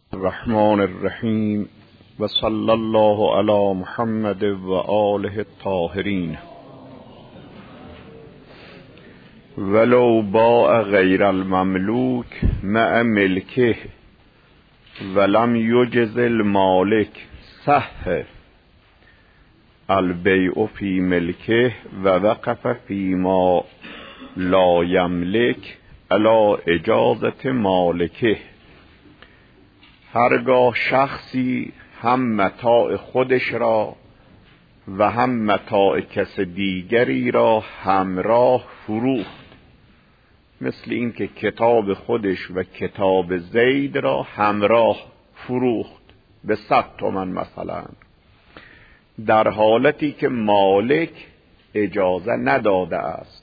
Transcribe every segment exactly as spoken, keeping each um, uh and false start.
الرحمن الرحیم و صلی الله علی محمد و آله الطاهرین. ولو باع غیر المملوک مع ملکه ولم یجز المالک صح البیع فی ملکه و وقف فی ما لا یملک علی اجازت مالکه. هرگاه شخصی هم متاع خودش را و هم متاع کس دیگری را همراه فروخت، مثل این که کتاب خودش و کتاب زید را همراه فروخت به صد تومن مثلا، در حالتی که مالک اجازه نداده است.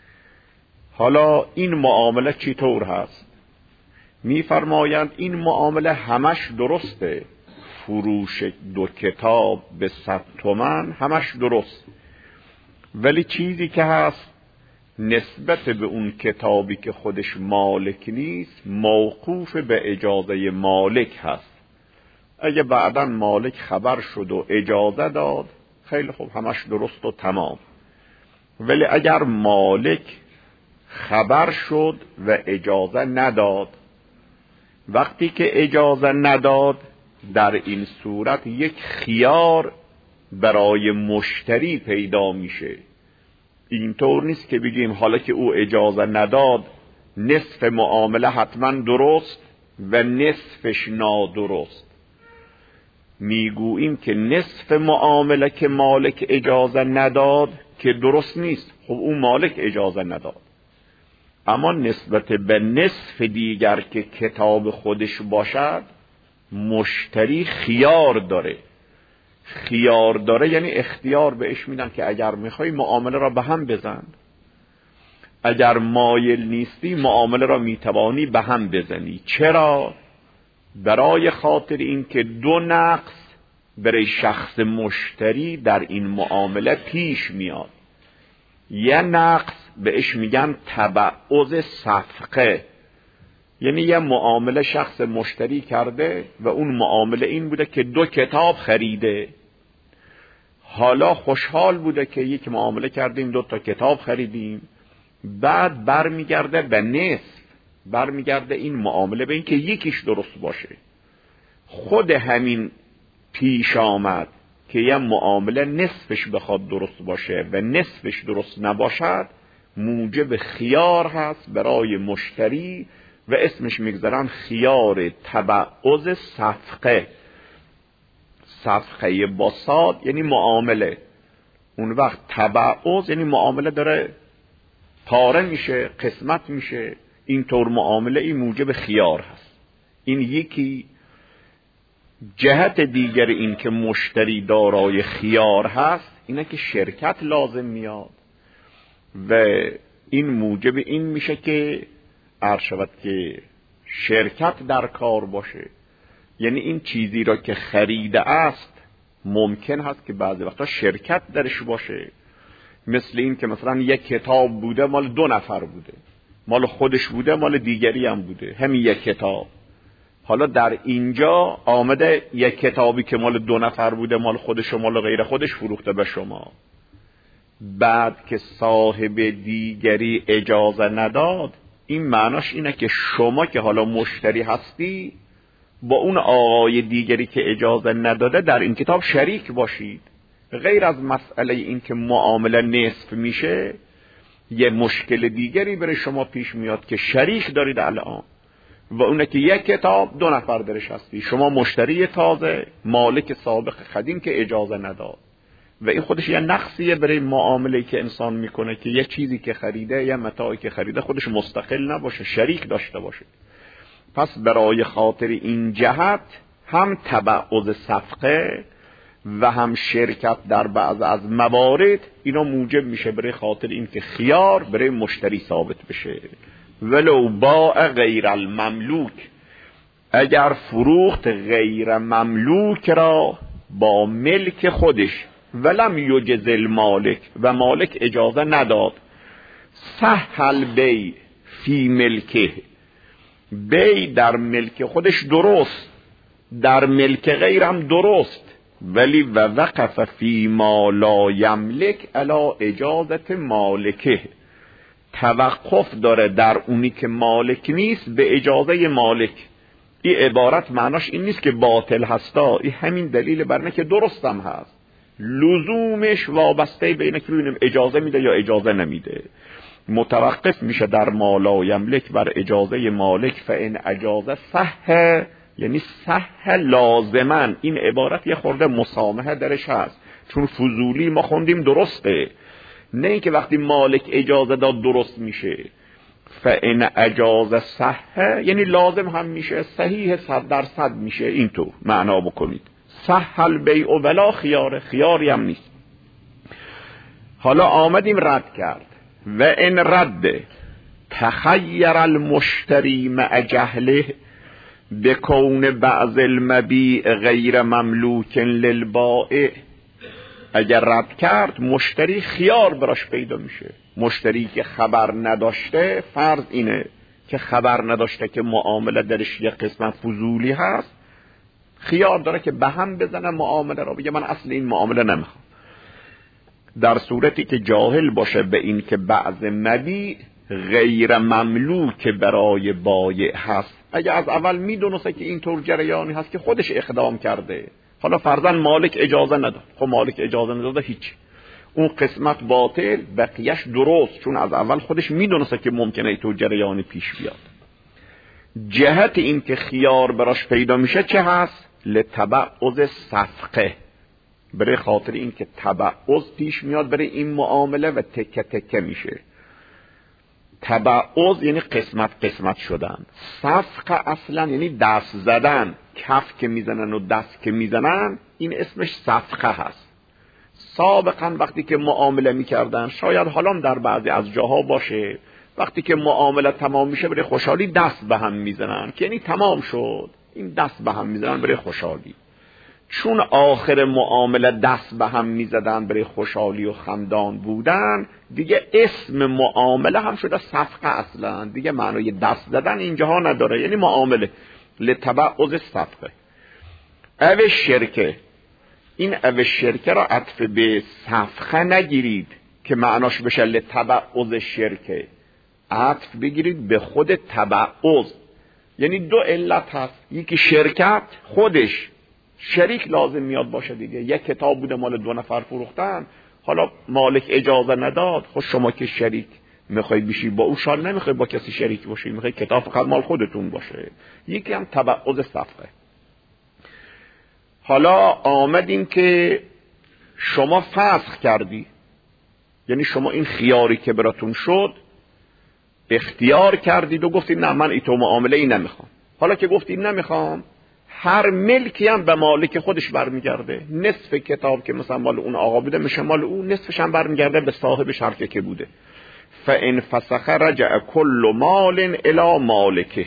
حالا این معامله چطور هست؟ می‌فرمایند این معامله همش درسته، فروش دو کتاب به صد تومن همش درست، ولی چیزی که هست نسبت به اون کتابی که خودش مالک نیست موقوف به اجازه مالک هست. اگه بعداً مالک خبر شد و اجازه داد خیلی خوب، همش درست و تمام. ولی اگر مالک خبر شد و اجازه نداد، وقتی که اجازه نداد، در این صورت یک خیار برای مشتری پیدا میشه. اینطور نیست که بگیم حالا که او اجازه نداد نصف معامله حتما درست و نصفش نادرست. میگوییم که نصف معامله که مالک اجازه نداد که درست نیست، خب اون مالک اجازه نداد، اما نسبت به نصف دیگر که کتاب خودش باشد مشتری خیار داره. خیار داره یعنی اختیار بهش میدن که اگر میخوای معامله را به هم بزن، اگر مایل نیستی معامله را میتوانی به هم بزنی. چرا؟ برای خاطر این که دو نقص برای شخص مشتری در این معامله پیش میاد. یه نقص بهش میگن تبعض صفقه، یعنی یه معامله شخص مشتری کرده و اون معامله این بوده که دو کتاب خریده. حالا خوشحال بوده که یک معامله کردیم دو تا کتاب خریدیم، بعد برمیگرده به نصف، برمیگرده این معامله به این که یکیش درست باشه. خود همین پیش آمد که یه معامله نصفش بخواد درست باشه و نصفش درست نباشد موجب خیار هست برای مشتری و اسمش میگذارن خیار تبعض صفقه. صفقه با صاد یعنی معامله، اون وقت تبعض یعنی معامله داره پاره میشه، قسمت میشه. اینطور معامله این موجب خیار هست. این یکی. جهت دیگر این که مشتری دارای خیار هست اینه که شرکت لازم میاد و این موجب این میشه که عرض شود که شرکت در کار باشه. یعنی این چیزی را که خریده است ممکن هست که بعضی وقتا شرکت درش باشه، مثل این که مثلا یک کتاب بوده مال دو نفر بوده، مال خودش بوده مال دیگری هم بوده، همین یک کتاب. حالا در اینجا آمده یک کتابی که مال دو نفر بوده مال خودش و مال غیر خودش فروخته به شما. بعد که صاحب دیگری اجازه نداد، این معناش اینه که شما که حالا مشتری هستی با اون آقای دیگری که اجازه نداده در این کتاب شریک باشید. غیر از مسئله این که معامله نصف میشه، یه مشکل دیگری برای شما پیش میاد که شریک دارید الان، و اونه که یک کتاب دو نفر درش هستی، شما مشتری تازه، مالک سابق قدیم که اجازه نداد. و این خودش یه نقصیه برای معامله که انسان میکنه که یه چیزی که خریده یا متاعی که خریده خودش مستقل نباشه، شریک داشته باشه. پس برای خاطر این جهت هم تبعض صفقه و هم شرکت در بعض از موارد اینا موجب میشه برای خاطر این که خیار برای مشتری ثابت بشه. ولو باع غیر المملوک، اگر فروخت غیر مملوک را با ملک خودش ولم یجز المالک و مالک اجازه نداد، صح البیع فی ملکه، بی در ملک خودش درست، در ملک غیرم درست، ولی و وقف فی ما لا یملک علی اجازت مالکه، توقف داره در اونی که مالک نیست به اجازه مالک. این عبارت معناش این نیست که باطل هستا، این همین دلیل برنه که درستم هست، لزومش وابسته به اینه که ببینیم اجازه میده یا اجازه نمیده. متوقف میشه در ما لا یملک بر اجازه مالک، فان اجازه صح، یعنی صح لازمن. این عبارت یه خورده مسامحه درش هست، چون فضولی ما خوندیم درسته، نه اینکه وقتی مالک اجازه داد درست میشه. فان اجازه صح یعنی لازم هم میشه، صحیح صد درصد میشه، اینطور معنا بکنید. صح البیع ولا خیار، خیاری هم نیست. حالا آمدیم رد کرد، و ان رد تخیر المشتری مع جهله بکون بعض المبیع غیر مملوک للبائع. اگر رد کرد مشتری خیار براش پیدا میشه. مشتری که خبر نداشته، فرض اینه که خبر نداشته که معامله درش یه قسمت فضولی هست، خیار داره که به هم بزنه معامله را، بگه من اصل این معامله نمیخوام. در صورتی که جاهل باشه به این که بعض مبیع غیر مملوک برای بایع هست. اگه از اول میدونسته که اینطور جریانی هست که خودش اقدام کرده، حالا فرضاً مالک اجازه نداد، خب مالک اجازه نداده هیچ، اون قسمت باطل، بقیهش درست، چون از اول خودش میدونسته که ممکنه اینطور جریانی پیش بیاد. جهت این که خیار براش پیدا میشه چه هست؟ لتبعض صفقه، برای خاطر این که تبعض پیش میاد برای این معامله و تکه تکه میشه. تبعض یعنی قسمت قسمت شدن. صفقه اصلا یعنی دست زدن، کف که میزنن و دست که میزنن، این اسمش صفقه هست. سابقا وقتی که معامله میکردن، شاید حالا در بعضی از جاها باشه، وقتی که معامله تمام میشه برای خوشحالی دست به هم میزنن، که یعنی تمام شد، این دست به هم میزنن برای خوشحالی. چون آخر معامله دست به هم میزدن برای خوشحالی و خندان بودن، دیگه اسم معامله هم شده صفقه، اصلا دیگه معنای دست زدن اینجاها نداره، یعنی معامله. لتبعض صفقه. او شرکه، این او شرکه را عطف به صفقه نگیرید که معناش بشه لتبعض شرکه، عطف بگیرید به خود تبعض. یعنی دو علت هست، یکی شرکت خودش شریک لازم میاد باشه دیگه. یک کتاب بوده مال دو نفر فروختن، حالا مالک اجازه نداد، خود شما که شریک میخوای بشی با او، شال نمیخوای با کسی شریک باشی، میخوای کتاب فقط مال خودتون باشه. یکی هم تبعض صفقه. حالا آمدیم که شما فسخ کردی، یعنی شما این خیاری که براتون شد اختیار کردید و گفتید نه من این تو معامله ای نمیخوام. حالا که گفتید نمیخوام، هر ملکی هم به مالک خودش برمیگرده. نصف کتاب که مثلا مال اون آقا بوده میشه مال اون، نصفش هم برمیگرده به صاحب شرکه که بوده. فان فسخ رجع کل مال الی مالکه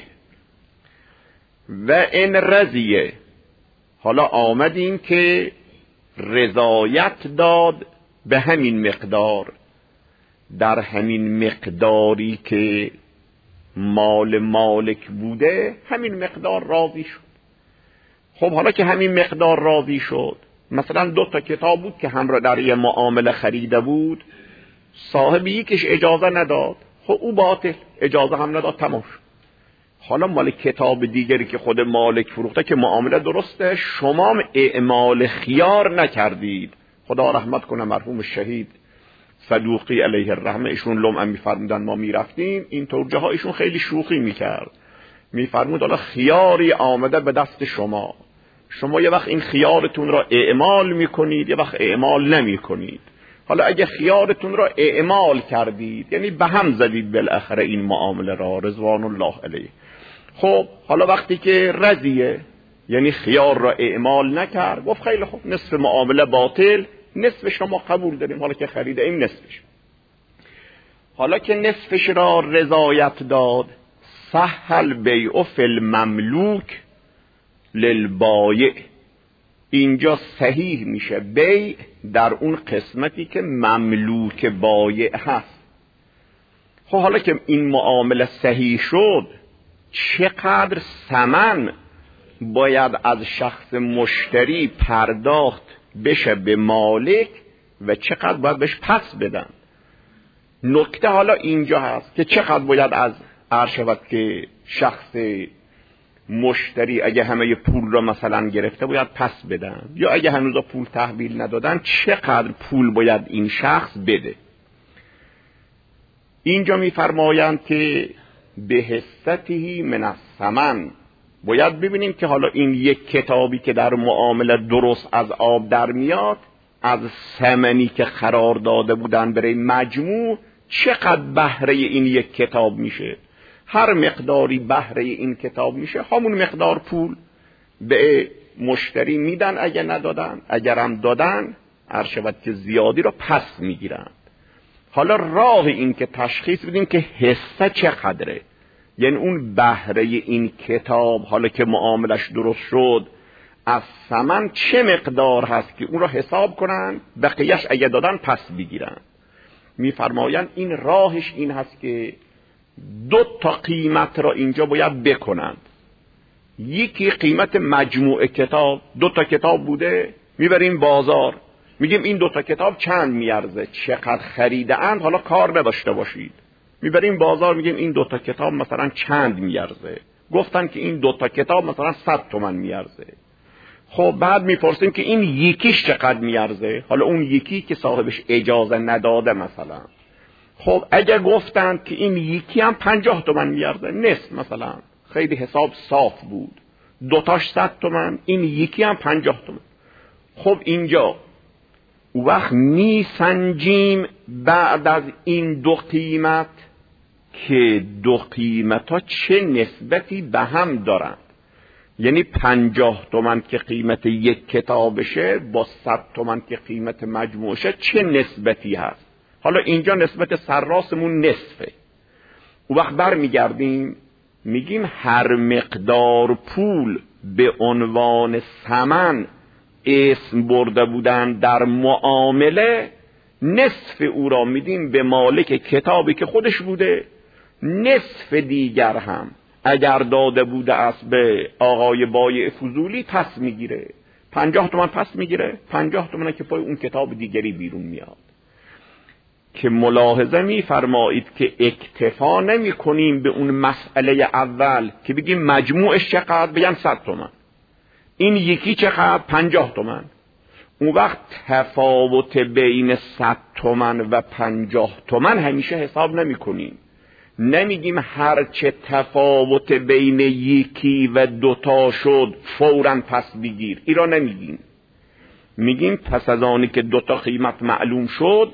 و ان رضیه. حالا آمدیم که رضایت داد به همین مقدار، در همین مقداری که مال مالک بوده همین مقدار راضی شد. خب حالا که همین مقدار راضی شد، مثلا دو تا کتاب بود که هم را در یه معامله خریده بود، صاحب یکیش اجازه نداد، خب او باطل، اجازه هم نداد، تمام شد. حالا مال کتاب دیگری که خود مالک فروخته که معامله درسته، شما هم اعمال خیار نکردید. خدا رحمت کنه مرحوم شهید صدوقی علیه الرحمه، ایشون لمعه میفرمودن ما میرفتیم این طور جاها، ایشون خیلی شوخی میکرد، میفرمود حالا خیاری آمده به دست شما، شما یه وقت این خیارتون را اعمال میکنید، یه وقت اعمال نمیکنید. حالا اگه خیارتون را اعمال کردید، یعنی به هم زدید بالاخره این معامله را، رضوان الله علیه. خب حالا وقتی که رضیه، یعنی خیار را اعمال نکرد، گفت خیلی خوب، نصف معامله باطل، نصفش را ما قبول داریم، حالا که خریده این نصفش. حالا که نصفش را رضایت داد، صح البیع فی المملوک للبایع، اینجا صحیح میشه بیع در اون قسمتی که مملوک بایع هست. خب حالا که این معامله صحیح شد، چقدر ثمن باید از شخص مشتری پرداخت بشه به مالک و چقدر باید بهش پس بدن. نکته حالا اینجا هست که چقدر باید از عرض شود که شخص مشتری اگه همه پول را مثلا گرفته باید پس بدن، یا اگه هنوز پول تحویل ندادن چقدر پول باید این شخص بده. اینجا میفرمایند که به حصته من الثمن، باید ببینیم که حالا این یک کتابی که در معامله درست از آب در میاد، از ثمنی که قرار داده بودن برای مجموع چقدر بهره این یک کتاب میشه. هر مقداری بهره این کتاب میشه همون مقدار پول به مشتری میدن، اگه ندادن، اگرم دادن عرض شود که زیادی رو پس میگیرن. حالا راه این که تشخیص بدیم که حصه چقدره، یعنی اون بهره این کتاب حالا که معاملش درست شد از ثمن چه مقدار هست که اون رو حساب کنن، بقیهش اگه دادن پس بگیرن. میفرمایند این راهش این هست که دو تا قیمت را اینجا باید بکنند. یکی قیمت مجموع کتاب، دو تا کتاب بوده، میبریم بازار میگیم این دو تا کتاب چند میارزه، چقدر خریده اند، حالا کار نداشته باشید. میبریم بازار میگیم این دو تا کتاب مثلا چند میارزه، گفتن که این دو تا کتاب مثلا صد تومن میارزه. خب بعد میپرسیم که این یکیش چقدر میارزه، حالا اون یکی که صاحبش اجازه نداده مثلا. خب اگه گفتند که این یکی هم پنجاه تومن میارزه، نصف مثلا، خیلی حساب صاف بود، دوتاش صد تومن، این یکی هم پنجاه تومن. خب اینجا وقت میسنجیم بعد از این دو قیمت که دو قیمت ها چه نسبتی به هم دارن. یعنی پنجاه تومن که قیمت یک کتابشه با صد تومن که قیمت مجموعشه چه نسبتی هست. حالا اینجا نسبت سرراسمون نصفه. او وقت بر میگردیم میگیم هر مقدار پول به عنوان ثمن اسم برده بودن در معامله، نصف او را میدیم به مالک کتابی که خودش بوده، نصف دیگر هم اگر داده بوده است به آقای بایع فضولی پس میگیره. پنجاه تومن پس میگیره، پنجاه تومن که پای اون کتاب دیگری بیرون میاد. که ملاحظه میفرمایید که اکتفا نمی کنیم به اون مسئله اول که بگیم مجموعش چقدر، بگم صد تومن، این یکی چقدر، پنجاه تومن. اون وقت تفاوت بین صد تومن و پنجاه تومن همیشه حساب نمی کنیم. نمیگیم هر چه تفاوت بین یکی و دوتا شد فوراً پس بگیر، این را نمیگیم. میگیم پس از آنی که دوتا قیمت معلوم شد،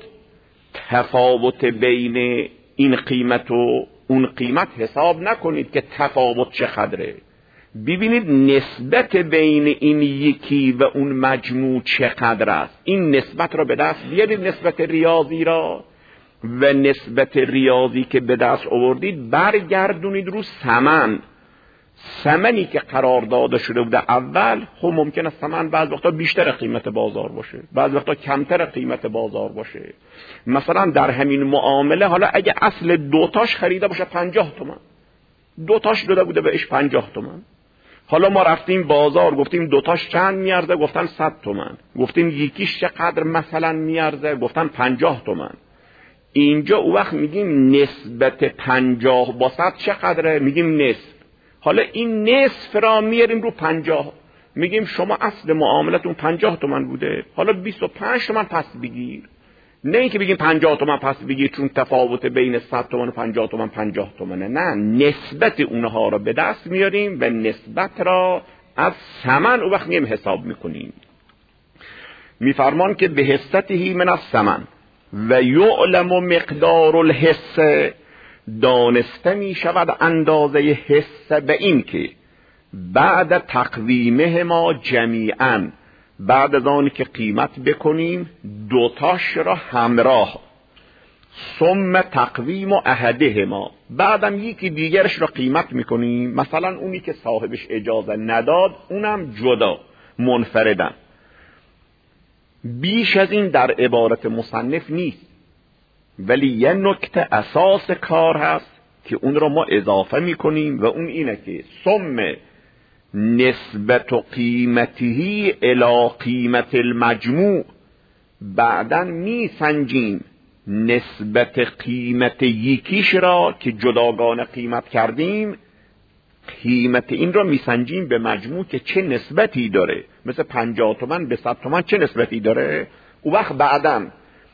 تفاوت بین این قیمت و اون قیمت حساب نکنید که تفاوت چقدره، ببینید نسبت بین این یکی و اون مجموع چقدر است. این نسبت را به دست بیارید، نسبت ریاضی را، و نسبت ریاضی که به دست آوردید برگردونید رو ثمن. ثمنی که قرار داده شده بوده اول، خب ممکنه ثمن بعض وقتا بیشتر قیمت بازار باشه، بعض وقتا کمتر قیمت بازار باشه. مثلا در همین معامله حالا اگه اصل دوتاش خریده باشه پنجاه تومن، دوتاش داده بوده بهش پنجاه تومن، حالا ما رفتیم بازار گفتیم دوتاش چند میارزه، گفتن صد تومن، گفتیم یکیش چقدر مثلا میارزه، گفتن پنجاه تومن. اینجا او وقت میگیم نسبت پنجاه با صد چقدره، میگیم نصف. حالا این نصف را میاریم رو پنجاه، میگیم شما اصل معاملتون پنجاه تومن بوده، حالا بیست و پنج تومن پس بگیر. نه اینکه بگیم پنجاه تومن پس بگیر چون تفاوت بین صد تومن و پنجاه تومن پنجاه تومنه، نه، نسبت اونها را به دست میاریم و نسبت را از ثمن او وقت میم حساب میکنیم. میفرمان که به حصته من الثمن و یعلم مقدار الحصه، دانسته می شود اندازه حصه به این که بعد تقویمه ما جمیعا، بعد از آنی که قیمت بکنیم دوتاش را همراه، ثم تقویم احده ما، بعدم یکی دیگرش را قیمت میکنیم، مثلا اونی که صاحبش اجازه نداد اونم جدا منفردن. بیش از این در عبارت مصنف نیست، ولی یه نکته اساس کار هست که اون را ما اضافه میکنیم و اون اینه که ثم نسبت قیمته الی قیمت المجموع، بعداً می سنجیم نسبت قیمت یکیش را که جداگانه قیمت کردیم، قیمت این را می سنجیم به مجموع که چه نسبتی داره، مثل پنجاه تومن به صد تومن چه نسبتی داره. او وقت بعداً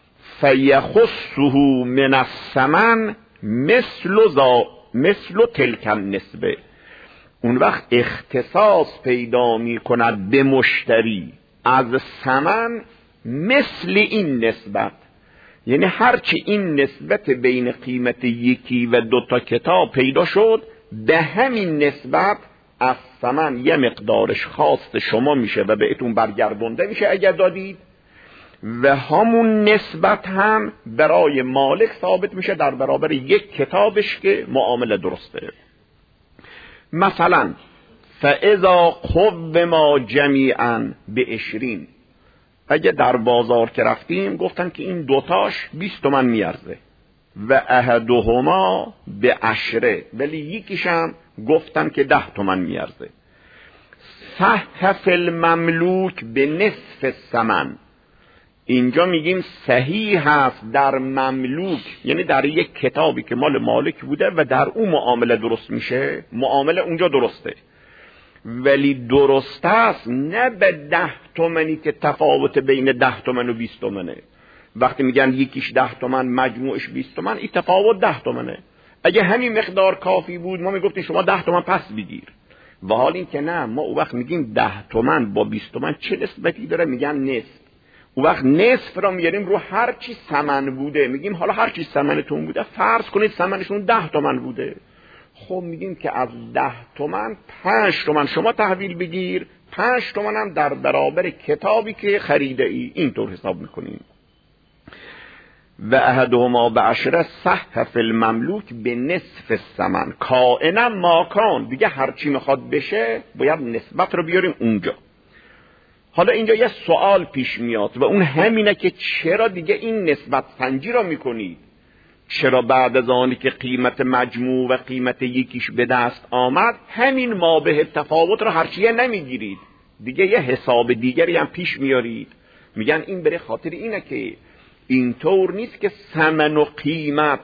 فیخصه من الثمن مثل ذا مثل تلک النسبه، اون وقت اختصاص پیدا می کند به مشتری از ثمن مثل این نسبت، یعنی هرچی این نسبت بین قیمت یکی و دوتا کتاب پیدا شد، به همین نسبت از ثمن یه مقدارش خواست شما میشه و بهتون برگردونده میشه اگر دادید، و همون نسبت هم برای مالک ثابت میشه در برابر یک کتابش که معامله درسته. مثلا فاذا قوما جمیعا به عشرین، اگه در بازار که رفتیم گفتن که این دوتاش بیست تومن میارزه و احدهما به عشره، ولی یکیشم گفتن که ده تومن میارزه، صح فی المملوک به نصف الثمن، اینجا میگیم صحیح هست در مملوک، یعنی در یک کتابی که مال مالک بوده و در اون معامله درست میشه، معامله اونجا درسته، ولی درست است نه به ده تومنی که تفاوت بین ده تومن و بیست تومنه. وقتی میگن یکیش ده تومن مجموعش بیست تومن، این تفاوت ده تومنه. اگه همین مقدار کافی بود ما میگفتیم شما ده تومن پس بگیر، و حال این که نه، ما اون وقت میگیم ده تومن با بیست تومن چه نسبتی داره، میگن نصف. اون وقت نصف را میاریم رو هر چی ثمن بوده، میگیم حالا هر چی ثمنتون بوده فرض کنید ثمنشون ده تومن بوده، خب میگیم که از ده تومن پنج تومن شما تحویل بگیر، پنج تومن هم در برابر کتابی که خریده ای، اینطور حساب میکنیم. و احدهما بعشره صح فی المملوک به نصف الثمن کائنا ما کان، دیگه هر چی میخواد بشه باید نسبت رو بیاریم اونجا. حالا اینجا یه سوال پیش میاد و اون همینه که چرا دیگه این نسبت سنجی رو میکنید؟ چرا بعد از آنی که قیمت مجموع و قیمت یکیش به دست آمد همین مابه تفاوت رو هرچیه نمیگیرید، دیگه یه حساب دیگری هم پیش میارید؟ میگن این بره خاطر اینه که اینطور نیست که ثمن و قیمت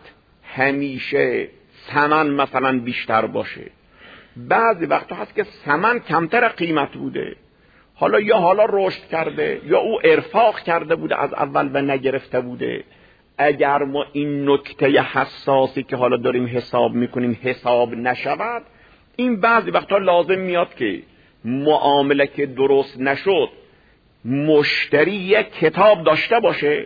همیشه ثمن مثلا بیشتر باشه، بعضی وقتا هست که ثمن کمتر قیمت بوده، حالا یا حالا رشد کرده یا او ارفاق کرده بوده از اول و نگرفته بوده. اگر ما این نکته حساسی که حالا داریم حساب میکنیم حساب نشود، این بعضی وقتا لازم میاد که معامله که درست نشد مشتری یک کتاب داشته باشه،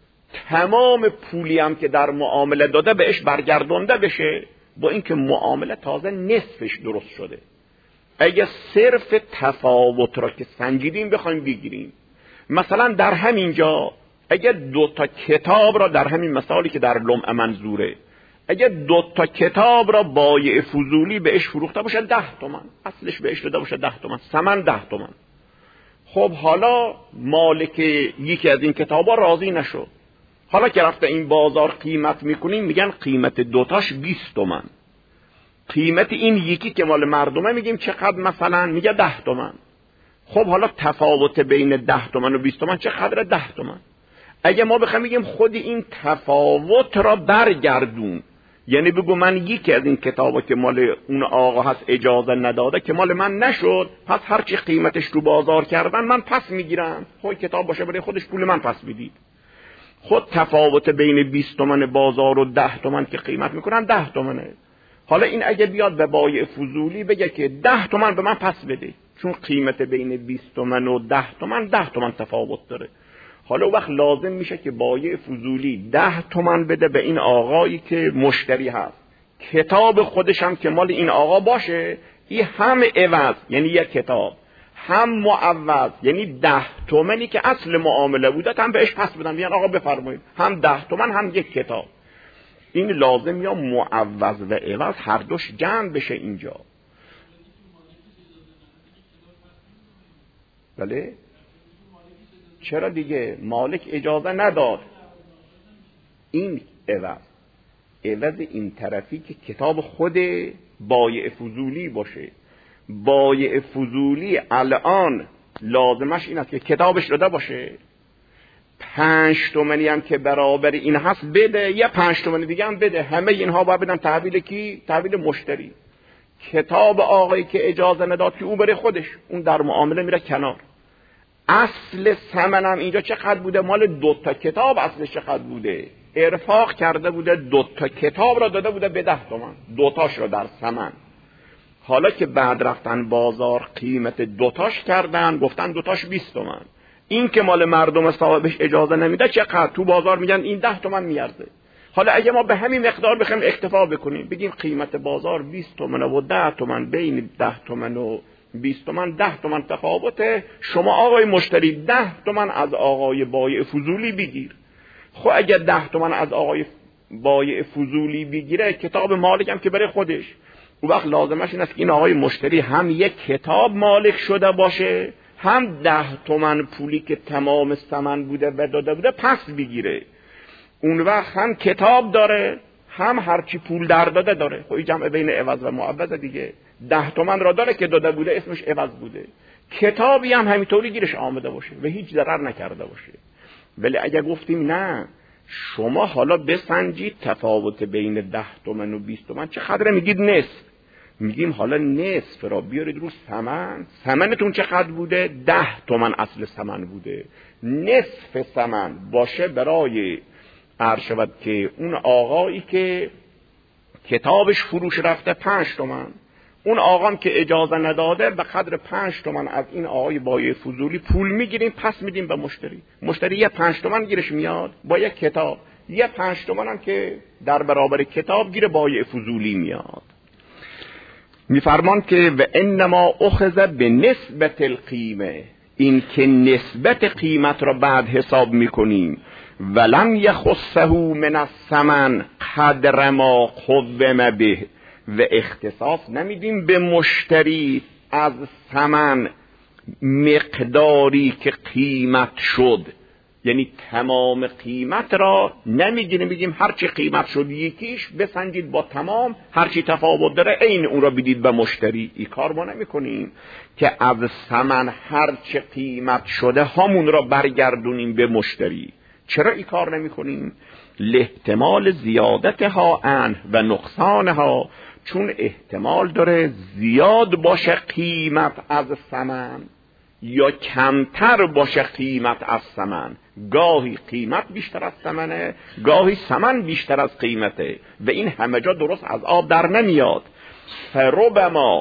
تمام پولی هم که در معامله داده بهش برگردونده بشه، با اینکه معامله تازه نصفش درست شده. اگه صرف تفاوت را که سنجیدیم بخوایم بگیریم، مثلا در همین جا اگه دو تا کتاب را، در همین مثالی که در لمع منظوره، اگه دو تا کتاب را بایع فضولی بهش فروخته باشه ده تومن، اصلش بهش داده باشه ده تومن، ثمن ده تومن، خب حالا مالک یکی از این کتابا راضی نشد، حالا که رفته این بازار قیمت میکنیم میگن قیمت دوتاش بیست تومن، قیمت این یکی که مال مردمه میگیم چقدر، مثلا میگه ده تومن، خب حالا تفاوت بین ده تومن و بیست تومن چقدر؟ ده تومن. اگه ما بخوایم بگیم خود این تفاوت را برگردون، یعنی بگو من یکی از این کتابا که مال اون آقا هست اجازه نداده که مال من نشد، پس هرچی قیمتش تو بازار کردن من پس میگیرم، خب کتاب باشه برای خودش پول من پس میدید. خود تفاوت بین بیست تومن بازار و ده تومن که قیمت میکنن ده تومنه. حالا این اگه بیاد به بایع فضولی بگه که ده تومن به من پس بده، چون قیمت بین بیست تومن و ده تومن ده تومن تفاوت داره، حالا وقت لازم میشه که بایع فضولی ده تومن بده به این آقایی که مشتری هست، کتاب خودش هم که مال این آقا باشه، این هم عوض یعنی یک کتاب، هم معوض یعنی ده تومنی که اصل معامله بوده هم بهش پس بدن، بیان آقا بفرمایید هم ده تومن هم یک کتاب. این لازم یا معوض و عوض هر دوش جمع بشه اینجا. بله چرا دیگه مالک اجازه نداد؟ این عوض عوض این طرفی که کتاب خود بایع فضولی باشه، بایع فضولی الان لازمش این است که کتابش داده باشه، پنج تومنی هم که برابر این هست بده، یه پنج تومنی دیگه هم بده. همه اینها باید بدن تحویل کی؟ تحویل مشتری. کتاب آقایی که اجازه نداد که او بره خودش، اون در معامله میره کنار. اصل ثمنم اینجا چقدر بوده؟ مال دو تا کتاب اصلش چقدر بوده؟ ارفاق کرده بوده، دو تا کتاب را داده بوده به ده تومن، دوتاش را در ثمن. حالا که بعد رفتن بازار قیمت دوتاش کردن، گفتن دوتاش بیست تومن. این که مال مردم صاحبش اجازه نمیده چقدر؟ تو بازار میگن این ده تومن میارزه. حالا اگه ما به همین مقدار بخوایم اکتفا بکنیم، بگیم قیمت بازار بیست تومن و ده تومن، بین ده تومن و بیست تومن ده تومن تفاوته، شما آقای مشتری ده تومن از آقای بایع فضولی بگیر. خب اگه ده تومن از آقای بایع فضولی بگیره، کتاب مالک هم که بره خودش، اون وقت لازمش این است که این آقای مشتری هم یک کتاب مالک شده باشه، هم ده تومن پولی که تمام ثمن بوده و داده بوده پس بگیره. اون وقت هم کتاب داره، هم هرچی پول در داده داره. خب این جمع بین عوض و معوض دیگه. ده تومن را داره که داده بوده، اسمش عوض بوده. کتابی هم همینطوری گیرش آمده باشه و هیچ ضرر نکرده باشه. ولی اگه گفتیم نه، شما حالا بسنجید تفاوت بین ده تومن و بیست تومن چقدر، میگید نصف. میگیم حالا نصف را بیارید رو ثمن. ثمنتون چقدر بوده؟ ده تومن اصل ثمن بوده. نصف ثمن باشه برای عرض شود که اون آقایی که کتابش فروش رفته پنج تومن، اون آقام که اجازه نداده به قدر پنج تومن از این آقای بایع فضولی پول میگیریم، پس میدیم به مشتری. مشتری یه پنج تومن گیرش میاد با یک کتاب، یه پنج تومن هم که در برابر کتاب گیر بایع فضولی میاد. میفرمان که و انما اخذ به نسبت القیمه، این که نسبت قیمت را بعد حساب میکنیم. ولم یخصه من الثمن قدر ما قوم به، و اختصاص نمیدیم به مشتری از ثمن مقداری که قیمت شد، یعنی تمام قیمت را نمیگیریم بگیم هرچی قیمت شد یکیش بسنجید با تمام، هرچی تفاوت داره این اون را بدید به مشتری. این کار ما نمی کنیم که از ثمن هرچی قیمت شده همون را برگردونیم به مشتری. چرا این کار نمی کنیم؟ لاحتمال زیادتها عنه و نقصانها، چون احتمال داره زیاد باشه قیمت از ثمن یا کمتر باشه قیمت از ثمن. گاهی قیمت بیشتر از ثمنه، گاهی ثمن بیشتر از قیمته و این همه جا درست از آب در نمیاد. فربما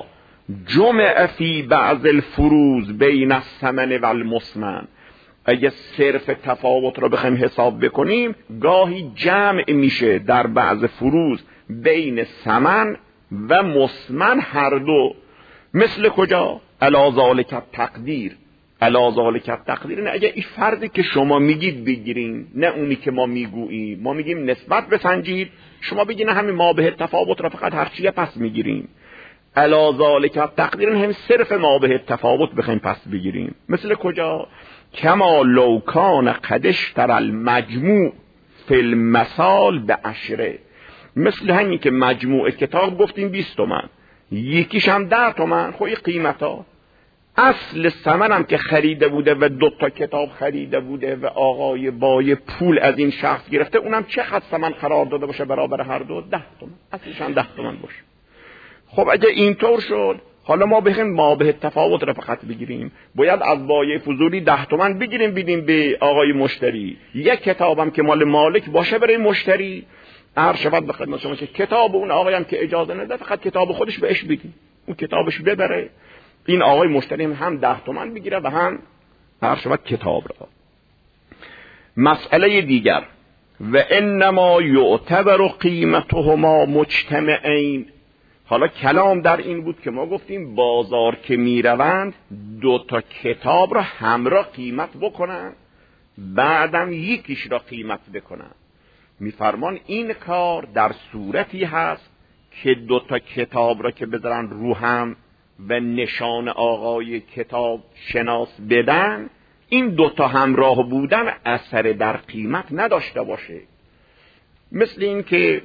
جمع فی بعض الفروز بین الثمن و المثمن، اگه صرف تفاوت رو بخوایم حساب بکنیم، گاهی جمع میشه در بعض فروز بین ثمن و مثمن هر دو. مثل کجا؟ علی ذالک التقدیر. علی ذالک التقدیر نه اگه این فرضی که شما میگید بگیرین، نه اونی که ما میگوییم. ما میگیم نسبت بسنجید، شما بگین همین ما به تفاوت را فقط هرچیه پس میگیریم. علی ذالک التقدیر هم صرف ما به تفاوت بخوایم پس بگیریم. مثل کجا؟ کما لو کان قد اشتری المجموع فی المثال به عشره. مثل همین که مجموع کتاب گفتیم بیست تومن، یکیش هم ده تومن. خب این قیمت ها اصل ثمن هم که خریده بوده و دو تا کتاب خریده بوده و آقای بایع پول از این شخص گرفته، اونم چقدر ثمن قرار داده باشه برابر هر دو؟ ده تومن. اصلش هم ده تومن باشه. خب اگه اینطور شد، حالا ما بخوایم ما به تفاوت را فقط بگیریم، باید از بایع فضولی ده تومن بگیریم بدیم به آقای مشتری. یک کتابم که مال مالک باشه برای مشتری، هر شود به خدمت شما که کتاب اون آقایم که اجازه نده فقط کتاب خودش بهش بدیم، اون کتابش ببره. این آقای مشتری هم ده تومن بگیره و هم هر شود کتاب را. مسئله دیگر، و انما یعتبر قیمتهما مجتمعین. حالا کلام در این بود که ما گفتیم بازار که میروند دو تا کتاب را همراه قیمت بکنن، بعدم یکیش را قیمت بکنن. میفرمان این کار در صورتی هست که دو تا کتاب را که بذارن رو هم و نشان آقای کتاب شناس بدن، این دو تا همراه بودن اثر در قیمت نداشته باشه. مثل این که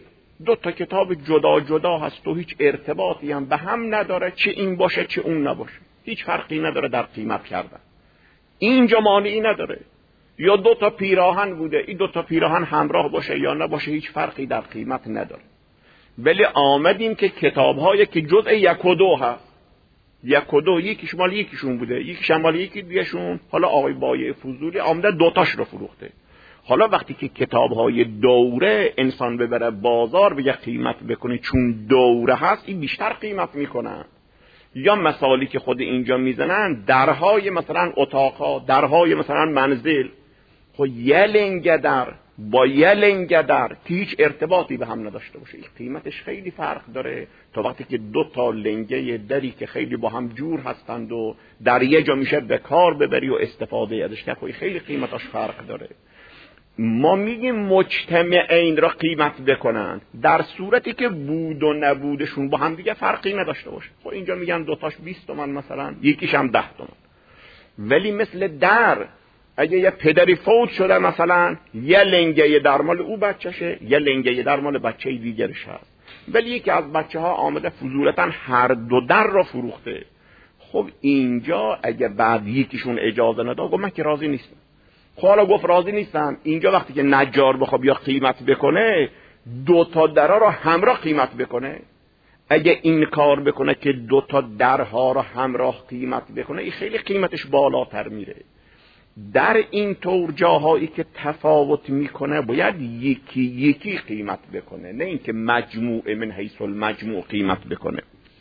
دو تا کتاب جدا جدا هست و هیچ ارتباطی هم به هم نداره، چه این باشه چه اون نباشه، هیچ فرقی نداره در قیمت کردن. اینجا مانعی نداره. یا دو تا پیراهن بوده، این دو تا پیراهن همراه باشه یا نباشه هیچ فرقی در قیمت نداره. ولی آمدیم که کتاب‌هایی که جزء یک و دو هست، یک و دو یکیش مال یکیشون بوده، یکیش مال یکی دیگه‌شون، حالا آقای بایع فضولی آمده دوتاش رو فروخته. حالا وقتی که کتاب‌های دوره انسان ببره بازار بگه قیمت بکنه چون دوره هست، این بیشتر قیمت میکنن. یا مثالی که خود اینجا میزنن، درهای مثلا اتاقها، درهای مثلا منزل، خب یه لنگه در با یه لنگه در که هیچ ارتباطی به هم نداشته باشه، این قیمتش خیلی فرق داره تا وقتی که دو تا لنگه دری که خیلی با هم جور هستند و در یه جا میشه به کار ببری و استفاده ازش کنی، خیلی قیمتاش فرق داره. ما میگیم مجتمعین را قیمت بکنن در صورتی که بود و نبودشون با هم دیگه فرقی نداشته باشه. خب اینجا میگن دوتاش بیست تومن مثلا، یکیش هم ده تومن. ولی مثل در، اگه یه پدری فوت شده مثلا، یه لنگه در مال او بچهشه، یه لنگه در مال بچه دیگرش هست، ولی یکی از بچه ها آمده فضولتا هر دو در را فروخته. خب اینجا اگه بعد یکیشون اجازه نداد، گفت من که راضی نیستم. خب حالا گفت راضی نیستم، اینجا وقتی که نجار بخواد یا قیمت بکنه، دو تا درها را همراه قیمت بکنه. اگه این کار بکنه که دو تا درها را همراه قیمت بکنه، این خیلی قیمتش بالاتر میره. در این طور جاهایی که تفاوت میکنه باید یکی یکی قیمت بکنه، نه اینکه مجموع من حیث المجموع قیمت بکنه.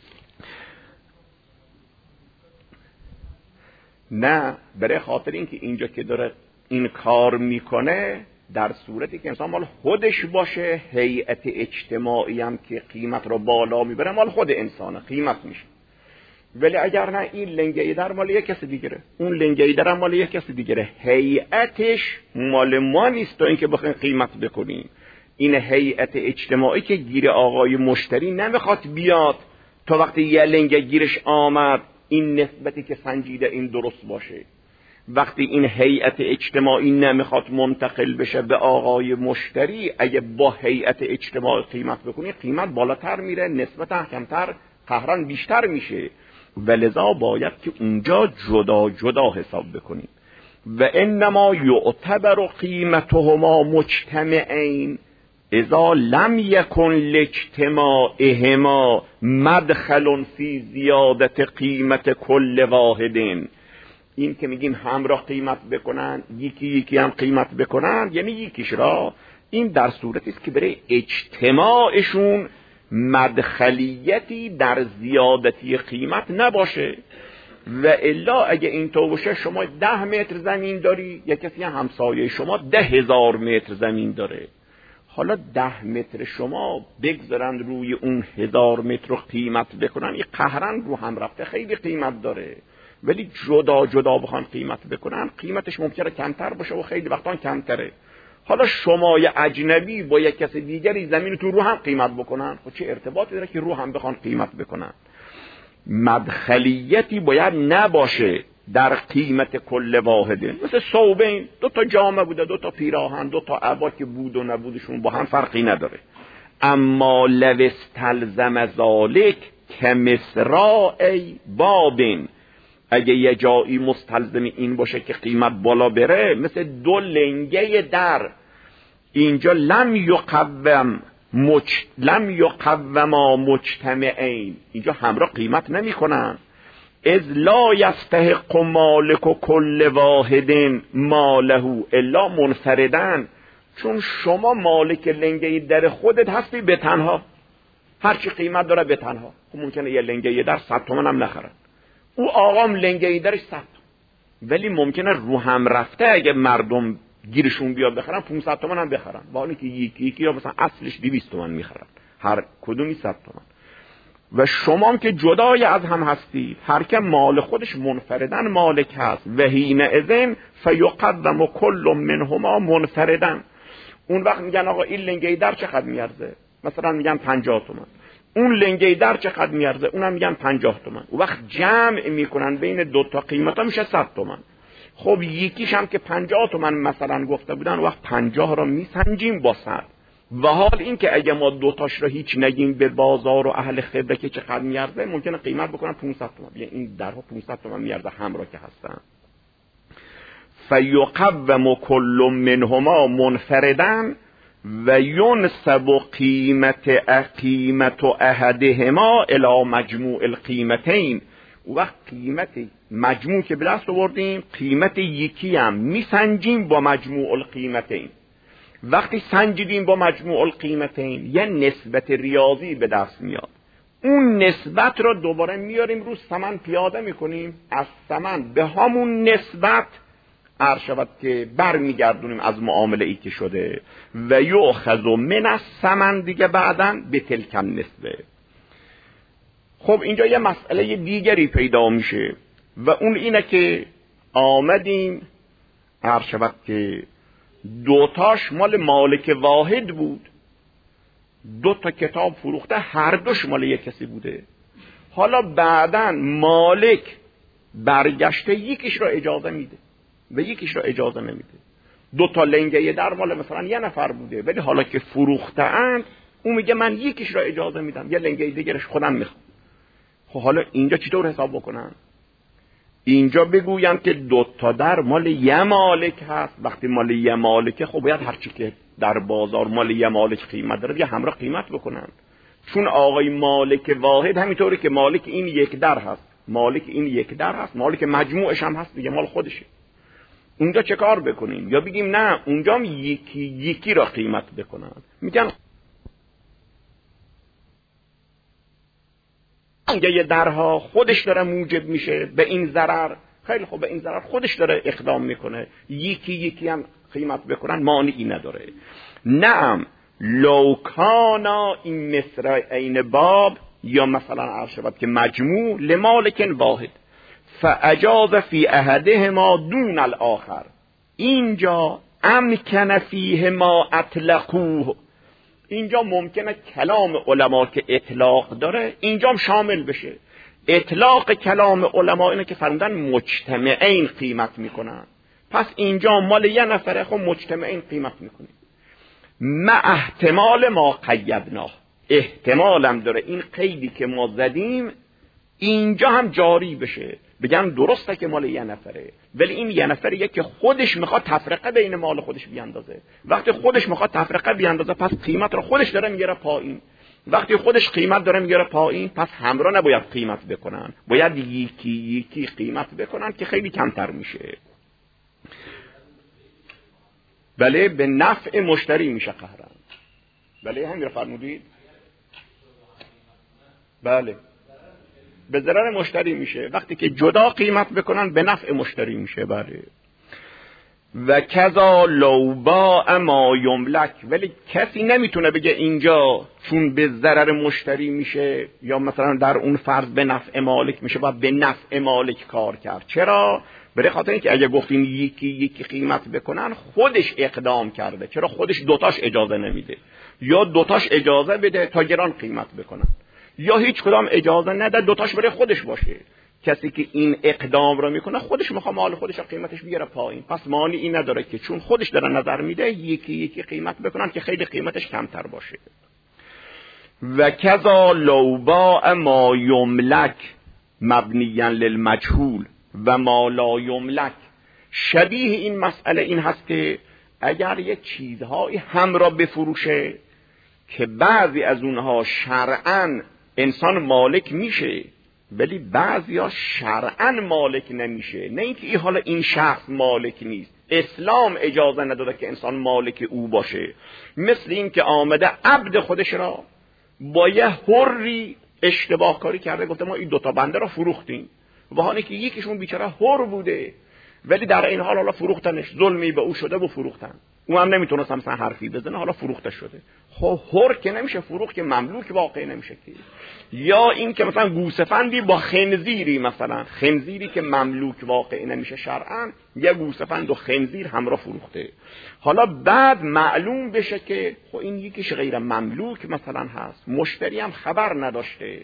نه، برای خاطر اینکه اینجا که داره این کار میکنه، در صورتی که انسان مال خودش باشه، هیئت اجتماعی هم که قیمت رو بالا میبره مال خود انسانه، قیمت میشه. ولی اگر نه، این لنگه در مال یک کسی دیگره، اون لنگه در مال یک کسی دیگره، هیئتش مال ما نیست تا اینکه بخوایم قیمت بکنیم. این هیئت اجتماعی که گیر آقای مشتری نمیخواد بیاد تا وقتی یه لنگه گیرش آمد این نسبتی که سنجیده این درست باشه. وقتی این هیئت اجتماعی نمیخواد منتقل بشه به آقای مشتری، اگه با هیئت اجتماعی قیمت بکنی، قیمت بالاتر میره، نسبت کمتر، قهران بیشتر میشه. ولذا باید که اونجا جدا جدا حساب بکنیم. و انما یعتبر قیمتهما مجتمعین اذا لم یکن لاجتماعهما مدخل فی زیادت قیمت کل واحدین. این که میگیم همراه قیمت بکنن، یکی یکی هم قیمت بکنن، یعنی یکیش را، این در صورتی است که برای اجتماعشون مدخلیتی در زیادتی قیمت نباشه. و الا اگه این طور باشه، شما ده متر زمین داری، یک کسی همسایه شما ده هزار متر زمین داره، حالا ده متر شما بگذارن روی اون هزار متر رو قیمت بکنن، این قهرن رو هم رفته خیلی قیمت داره. ولی جدا جدا بخوان قیمت بکنن، قیمتش ممکنه کمتر باشه و خیلی وقتا کمتره. حالا شما یه اجنبی با یک کسی دیگری زمین تو رو هم قیمت بکنن، خب چه ارتباطی داره که رو هم بخوان قیمت بکنن؟ مدخلیتی باید نباشه در قیمت کل واحده. مثل ثوبین، دو تا جامه بوده، دو تا پیراهن، دو تا عبا که بود و نبودشون با هم فرقی نداره. اما لو استلزم ذالک کمسراء بابین، اگه یه جایی مستلزم این باشه که قیمت بالا بره، مثل دو لنگه در، اینجا لم یقوم مج... لم یقوما مجتمعین، اینجا همراه قیمت نمی کنن. اذ لا یستحق مالک کل واحد ماله الا منفردن، چون شما مالک لنگه در خودت هستی به تنها، هرچی قیمت داره به تنها. خب ممکنه یه لنگه در صد تومن هم نخرن، او آقام لنگه درش صد، ولی ممکنه رو هم رفته اگه مردم گیرشون بیاد بخرن پانصد تومن هم بخرن، با اینکه که یکی یکی یا مثلا اصلش دویست تومن میخرن، هر کدومی صد تومن. و شما هم که جدای از هم هستید، هر که مال خودش منفردن مالک هست، و حین اذن فیقدم کل منهما منفردن. اون وقت میگن آقا این لنگه در چقدر میارزه؟ مثلا میگن پنجاه تومن. اون لنگه در چقدر میارزه؟ اونم میگن پنجاه تومن. اون وقت جمع میکنن بین دو تا قیمتا میشه صد تومن. خب یکیش هم که پنجاه تومن مثلا گفته بودن، وقت پنجاه را میسنجیم با صد، و حال این که اگه ما دوتاش رو هیچ نگیم به بازار و اهل خبره که چقدر میارزه، ممکنه قیمت بکنن پانصد تومان، یعنی این درها پانصد تومان میارزه همراه که هستن. فیقوم کل منهما منفردن و ینسب قیمت قیمت احدهما الی مجموع القیمتین. و وقت قیمت مجموع که به دست آوردیم، قیمت یکی هم میسنجیم با مجموع القیمتین. وقتی سنجیدیم با مجموع القیمتین یه نسبت ریاضی به دست میاد، اون نسبت رو دوباره میاریم رو ثمن پیاده میکنیم، از ثمن به همون نسبت ارشبت که برمیگردونیم از معامله ای که شده و یؤخذ من الثمن دیگه بعدن به تلک النسبه. خب اینجا یه مسئله دیگری پیدا میشه و اون اینه که آمدیم ارشبت که دوتاش مال مالک واحد بود، دو تا کتاب فروخته، هر دوش مال یک کسی بوده. حالا بعدن مالک برگشته یکیش را اجازه میده و یکیش را اجازه نمیده. دو تا لنگه در مال مثلا یه نفر بوده، ولی حالا که فروخته اند اون میگه من یکیش را اجازه میدم، یه لنگه دیگرش خودم میخوام. خب حالا اینجا چطور حساب بکنن؟ اینجا بگویم که دو تا در مال یه مالک هست. وقتی مال یه مالکه خب باید هرچی که در بازار مال یه مالک قیمت داره یه همراه قیمت بکنن، چون آقای مالک واحد همینطوری که مالک این یک در هست، مالک این یک در هست، مالک مجموعش هم هست دیگه، مال خودشه. اونجا چه کار بکنیم؟ یا بگیم نه اونجا هم یکی یکی را قیمت بکنن. میگن یه درها خودش داره موجب میشه به این ضرر، خیلی خوب به این ضرر خودش داره اقدام میکنه، یکی یکی هم قیمت بکنن مانعی نداره. نعم لو کانا این مصر این باب، یا مثلا عرشبت که مجموع لمالک واحد فاجاز فی احدهما دون الاخر، اینجا امکن فیه ما اطلقوه، اینجا ممکنه کلام علما که اطلاق داره اینجا هم شامل بشه. اطلاق کلام علما اینه که فرمودن مجتمعین قیمت میکنن، پس اینجا مال یه نفره خب مجتمعین قیمت میکنه. ما احتمال ما قیدناه، احتمالم داره این قیدی که ما زدیم اینجا هم جاری بشه، بگم درسته که مال یه نفره، ولی این یه نفریه که خودش میخواد تفرقه بین مال خودش بیاندازه. وقتی خودش میخواد تفرقه بیاندازه پس قیمت رو خودش داره میگیره پایین. وقتی خودش قیمت داره میگیره پایین پس همراه نباید قیمت بکنن، باید یکی یکی قیمت بکنن که خیلی کمتر میشه. بله به نفع مشتری میشه قهرن. بله همین رو فرمودید؟ بله به ضرر مشتری میشه. وقتی که جدا قیمت بکنن به نفع مشتری میشه. بله و کذا لو باع ما یملک، ولی کسی نمیتونه بگه اینجا چون به ضرر مشتری میشه یا مثلا در اون فرض به نفع مالک میشه باید به نفع مالک کار کرد. چرا؟ برای خاطر اینکه اگه گفتین یکی یکی قیمت بکنن خودش اقدام کرده، چرا خودش دوتاش اجازه نمیده، یا دوتاش اجازه بده تا گران قیمت بکنن، یا هیچ کدام اجازه نده دوتاش برای خودش باشه. کسی که این اقدام رو میکنه خودش میخواد مال خودش قیمتش بیاره پایین، پس مانعی نداره که چون خودش داره نظر میده یکی یکی قیمت بکنن که خیلی قیمتش کمتر باشه. و کذا لو باع ما یملک مبنیا للمجهول و ما لا یملک، شبیه این مسئله این هست که اگر یه چیزهایی هم را بفروشه که بعضی از اونها شرعاً انسان مالک میشه ولی بعضیا شرعاً مالک نمیشه، نه اینکه این حالا این شخص مالک نیست، اسلام اجازه نداده که انسان مالک او باشه. مثل این که آمده عبد خودش را با یه حری اشتباه کاری کرده، گفته ما این دوتا بنده را فروختیم، و حالی که یکیشون بیچاره حر بوده ولی در این حال حالا فروختنش ظلمی به او شده و فروختن، او هم نمیتونست مثلا حرفی بزنه حالا فروخته شده. خب حر که نمیشه فروخت که مملوک واقع نمیشه که. یا این که مثلا گوسفندی با خنزیری، مثلا خنزیری که مملوک واقع نمیشه شرعاً، یا گوسفند و خنزیر همراه فروخته، حالا بعد معلوم بشه که خب این یکیش غیر مملوک مثلا هست، مشتری هم خبر نداشته،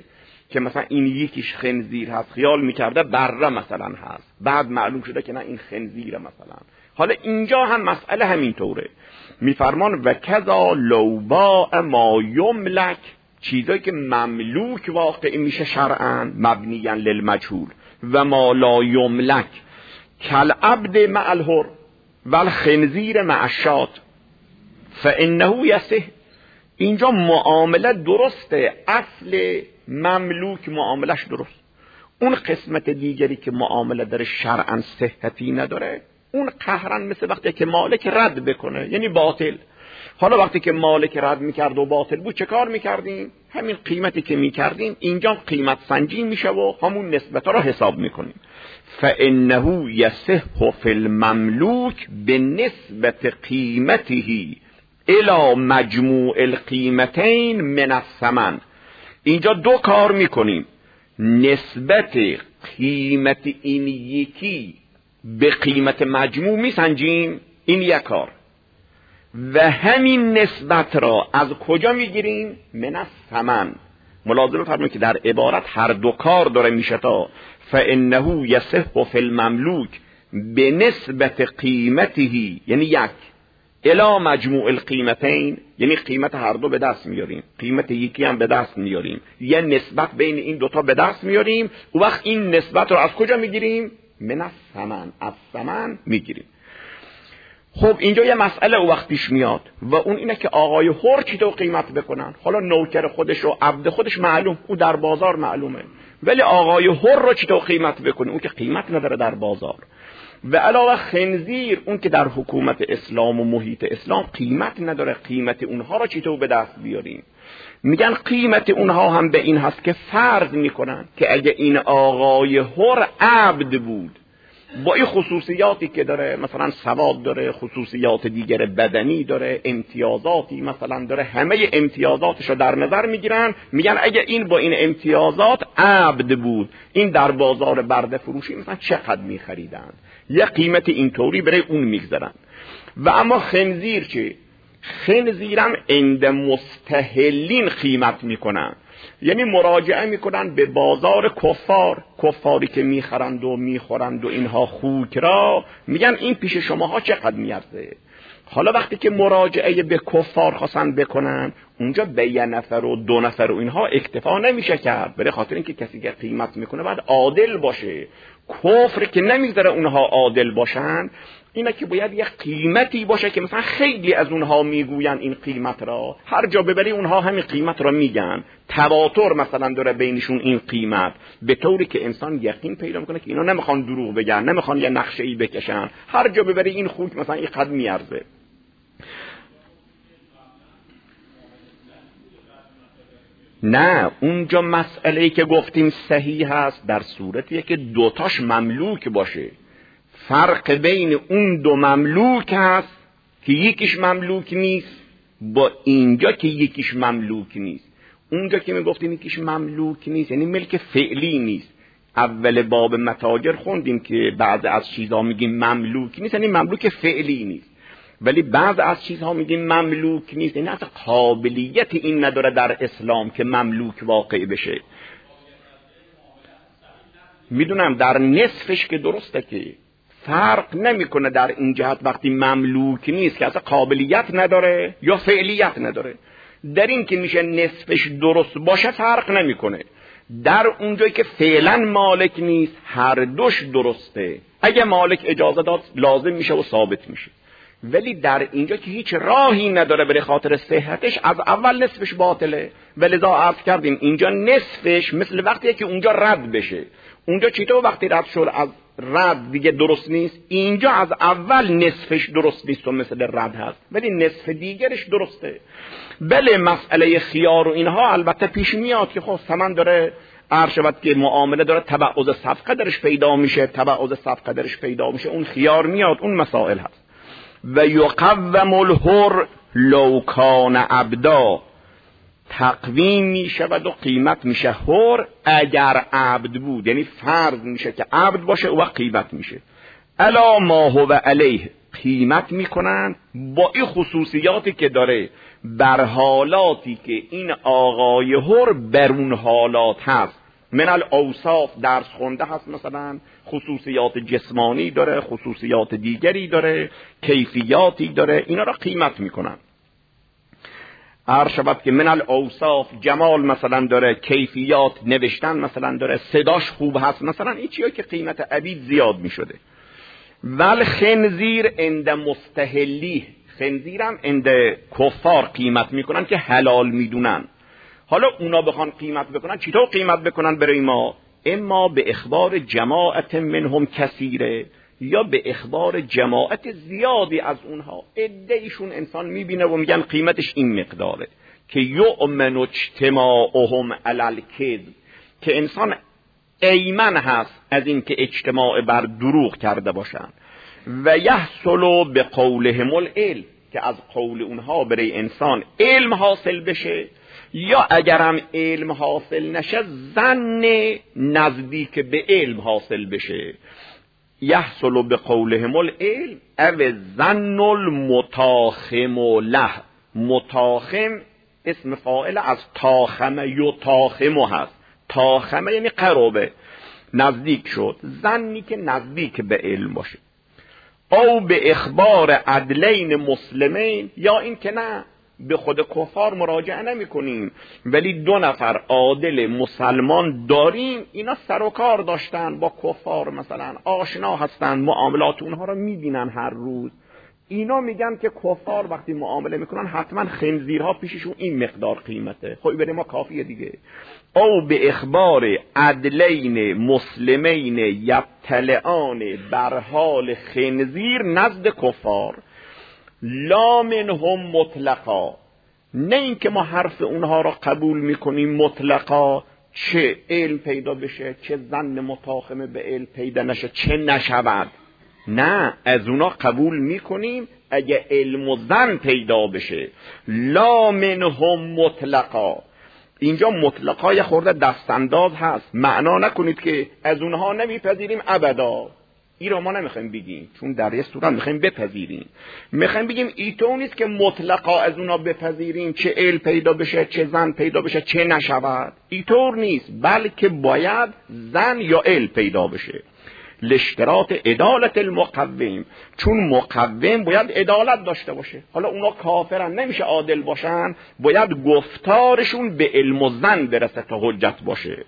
که مثلا این یکیش خنزیر هست، خیال میکرده بره مثلا هست، بعد معلوم شده که نه این خنزیره مثلا. حالا اینجا هم مسئله همینطوره، میفرمان و کذا لوباء ما یملک، چیزایی که مملوک واقع میشه شرعاً مبنیاً للمجهول، و ما لا یملک کالعبد مع الحر والخنزیر مع الشاة فانه یصح. اینجا معامله درسته، اصل مملوک معاملش درست. اون قسمت دیگری که معامله داره شرعاً صحتی نداره، اون قهرن مثل وقتی که مالک رد بکنه یعنی باطل. حالا وقتی که مالک رد میکرد و باطل بود چه کار میکردیم؟ همین قیمتی که میکردیم اینجا قیمت سنجی میشه و همون نسبت را حساب میکنیم. فانه یصح فی المملوک بنسبت قیمته الی مجموع القیمتین من الثمن. اینجا دو کار میکنیم، نسبت قیمت این یکی به قیمت مجموع میسنجیم، این یک کار، و همین نسبت را از کجا میگیریم؟ من الثمن. ملاحظه فرمایید که در عبارت هر دو کار داره میشه تا فانه یصح فی المملوک بنسبت قیمته یعنی یک الی مجموع القیمتین، یعنی قیمت هر دو به دست میاریم، قیمت یکی هم به دست میاریم، یه نسبت بین این دوتا به دست میاریم. و وقت این نسبت رو از کجا میگیریم؟ من الثمن، از ثمن میگیریم. خب اینجا یه مسئله او وقت پیش میاد و اون اینه که آقای حر چی تو قیمت بکنن. حالا نوکر خودش و عبد خودش معلوم، او در بازار معلومه، ولی آقای حر رو چی تو قیمت بکنه؟ اون که قیمت نداره در بازار. و علاوه خنزیر، اون که در حکومت اسلام و محیط اسلام قیمت نداره، قیمت اونها رو چی تو به دست بیاریم؟ میگن قیمت اونها هم به این هست که فرض میکنن که اگه این آقای حر عبد بود با این خصوصیاتی که داره، مثلا سواد داره، خصوصیات دیگر بدنی داره، امتیازاتی مثلا داره، همه امتیازاتش رو در نظر میگیرن، میگن اگه این با این امتیازات عبد بود، این در بازار برده فروشی مثلا چقدر میخریدن، یه قیمت اینطوری برای اون میگذارن. و اما خنزیر چی؟ خنزیرم عند مستحلین قیمت میکنن، یعنی مراجعه میکنن به بازار کفار، کفاری که میخرند و میخورند و اینها خوک را، میگن این پیش شماها چقدر میارزه. حالا وقتی که مراجعه به کفار خواستن بکنن، اونجا به یه نفر و دو نفر و اینها اکتفا نمیشه کرد، برای خاطر اینکه کسی که قیمت میکنه باید عادل باشه. کفر که نمیذاره اونها عادل باشن، اینه که باید یک قیمتی باشه که مثلا خیلی از اونها میگوین این قیمت را، هر جا ببری اونها همین قیمت را میگن، تواتر مثلا داره بینشون این قیمت، به طوری که انسان یقین پیدا میکنه که اینا نمیخوان دروغ بگن، نمیخوان یه نقشه ای بکشن، هر جا ببری این خوک مثلا این قدر میارزه. نه، اونجا مسئله‌ای که گفتیم صحیح هست در صورتیه که دوتاش مملوک باشه. فرق بین اون دو مملوک هست که یکیش مملوک نیست با اینجا که یکیش مملوک نیست. اونجا که میگفتیم یکیش مملوک نیست یعنی ملک فعلی نیست. اول باب متاجر خوندیم که بعض از چیزها میگیم مملوک نیست یعنی مملوک فعلی نیست، ولی بعض از چیزها میگیم مملوک نیست یعنی حتی قابلیت این نداره در اسلام که مملوک واقع بشه. میدونم در نصفش که درسته که فرق نمیکنه در این جهت وقتی مملوک نیست که اصلا قابلیت نداره یا فعلیت نداره، در این که میشه نصفش درست باشه فرق نمیکنه. در اونجایی که فعلا مالک نیست هر دوش درسته، اگه مالک اجازه داد لازم میشه و ثابت میشه، ولی در اینجا که هیچ راهی نداره برای خاطر صحتش از اول نصفش باطله. ولذا عرض کردیم اینجا نصفش مثل وقتیه که اونجا رد بشه. اونجا چطور وقتی رد شد از رد دیگه درست نیست، اینجا از اول نصفش درست نیست و مثل رد هست، ولی نصف دیگرش درسته. بله مسئله خیار و اینها البته پیش میاد که خب ثمن داره عرض شود که معامله داره تبعض صفقه درش پیدا میشه، تبعض صفقه درش پیدا میشه، اون خیار میاد، اون مسائل هست. و یقوم الحر لو کان عبدا، تقویم میشه و دو قیمت میشه حر اگر عبد بود، یعنی فرض میشه که عبد باشه و قیمت میشه. الا ما هو علیه، قیمت میکنن با این خصوصیاتی که داره، بر حالاتی که این آقای حر بر اون حالات هست. من الاوصاف درس خونده هست، مثلا خصوصیات جسمانی داره، خصوصیات دیگری داره، کیفیاتی داره، اینا را قیمت میکنن. هر شباب که من الاوصاف جمال مثلا داره، کیفیات نوشتن مثلا داره، صداش خوب هست مثلا، این چیزی که قیمت عبید زیاد میشده. ول خنزیر عند مستحلی، خنزیرم عند کفار قیمت میکنن که حلال میدونن. حالا اونا بخوان قیمت بکنن، چطور قیمت بکنن برای ما؟ اما به اخبار جماعت منهم کثیره، یا به اخبار جماعت زیادی از اونها. عده‌ایشون انسان میبینه و میگن قیمتش این مقداره، که یؤمن اجتماعهم علی الکذب، که انسان ایمن هست از این که اجتماع بر دروغ کرده باشن. و یحصل به قولهم العلم، که از قول اونها برای انسان علم حاصل بشه، یا اگرم علم حاصل نشه ظن نزدیک به علم حاصل بشه. یحصل به قولهم العلم او ظن المتاخم له. متاخم اسم فاعل از تاخم یتاخم هست. تاخمه یعنی قرابه، نزدیک شد. ظنی که نزدیک به علم باشه. او به اخبار عدلین مسلمین، یا این که نه به خود کفار مراجعه نمی کنیم ولی دو نفر عادل مسلمان داریم، اینا سر و کار داشتن با کفار، مثلا آشنا هستن، معاملات اونها رو میبینن هر روز. اینا میگن که کفار وقتی معامله میکنن حتما خنزیرها پیششون این مقدار قیمته، خب برای ما کافیه دیگه. او به اخبار عدلین مسلمین یبتلعان بر حال خنزیر نزد کفار، لا منهم مطلقا، نه این که ما حرف اونها را قبول میکنیم مطلقا، چه علم پیدا بشه چه ظن متاخمه به علم پیدا نشه چه نشود، نه از اونا قبول میکنیم اگه علم و ظن پیدا بشه. لا منهم مطلقا، اینجا مطلقا یه خورده دستانداز هست، معنا نکنید که از اونها نمیپذیریم ابدا، این رو ما نمیخوایم بگیم، چون در یه صورت میخوایم بپذیریم. میخوایم بگیم ایتو نیست که مطلقا از اونا بپذیریم چه علم پیدا بشه چه ظن پیدا بشه چه نشود، اینطور نیست، بلکه باید ظن یا علم پیدا بشه. لاشتراط عدالت المقوم، چون مقوم باید عدالت داشته باشه. حالا اونا کافرن نمیشه عادل باشن، باید گفتارشون به علم و ظن برسه تا حجت باشه.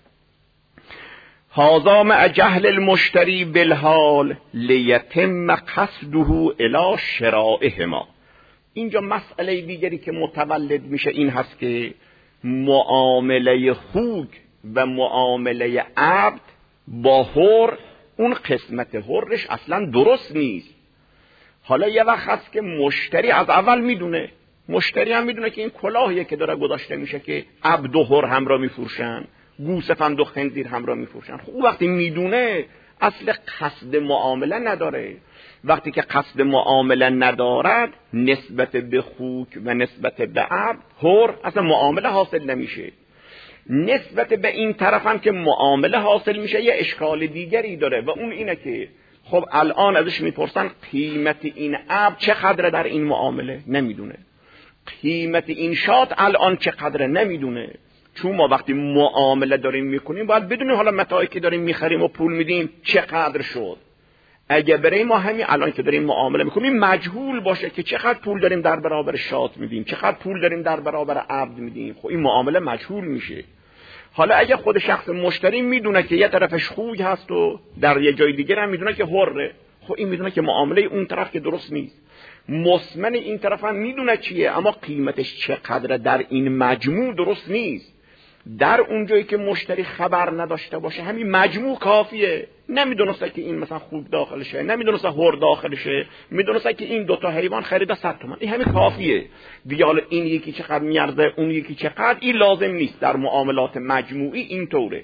هذا مع جهل المشتری بالحال لیتم قصده الی شرائهما. اینجا مسئله دیگری که متولد میشه این هست که معامله خوک و معامله عبد با حر، اون قسمت حرش اصلا درست نیست. حالا یه وقت هست که مشتری از اول میدونه، مشتری هم میدونه که این کلاهیه که داره گذاشته میشه که عبد و حر هم را میفروشن، گوسفند و خنزیر هم را میفروشن. خب اون وقتی میدونه اصل قصد معامله نداره. وقتی که قصد معامله ندارد نسبت به خوک و نسبت به عبد حر اصلا معامله حاصل نمیشه. نسبت به این طرف هم که معامله حاصل میشه یه اشکال دیگری داره و اون اینه که خب الان ازش میپرسن قیمت این عبد چقدره در این معامله، نمیدونه. قیمت این شات الان چقدره، نمیدونه. چون ما وقتی معامله داریم میکنیم باید بدونیم حالا متاعی که داریم میخریم و پول میدیم چقدر شد. اگه برای ما همین الان که داریم معامله میکنیم مجهول باشه که چقدر پول داریم در برابر شات میدیم، چقدر پول داریم در برابر عبد میدیم، خب این معامله مجهول میشه. حالا اگه خود شخص مشتری میدونه که یه طرفش خوک هست و در یه جای دیگه هم میدونه که حره، خب این میدونه که معامله اون طرف که درست نیست. مسمن این طرف هم میدونه چیه، اما قیمتش چقدر در این مجموع درست نیست. در اون جایی که مشتری خبر نداشته باشه همین مجموع کافیه. نمیدونسته که این مثلا خوک داخلشه، نمیدونسته حر داخلشه، میدونسته که این دوتا حیوان خریده صد تومن، این همین کافیه دیگه. حالا این یکی چقدر میارزه اون یکی چقدر، این لازم نیست. در معاملات مجموعی اینطوره.